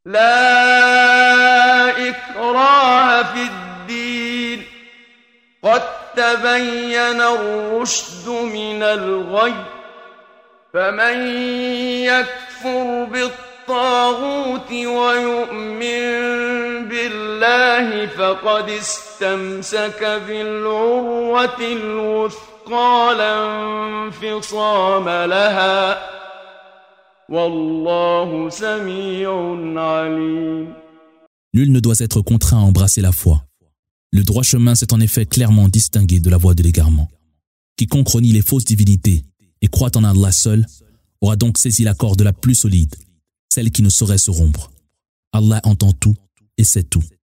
لا إكراه في الدين قد تبين الرشد من الغي فمن يكفر بالطاغوت ويؤمن بالله فقد استمسك بالعروة الوثقى لا انفصام لها والله سميع عليم. Nul ne doit être contraint à embrasser la foi. Le droit chemin s'est en effet clairement distingué de la voie de l'égarement. Quiconque renie les fausses divinités et croit en Allah seul aura donc saisi la corde la plus solide, celle qui ne saurait se rompre. Allah entend tout et sait tout.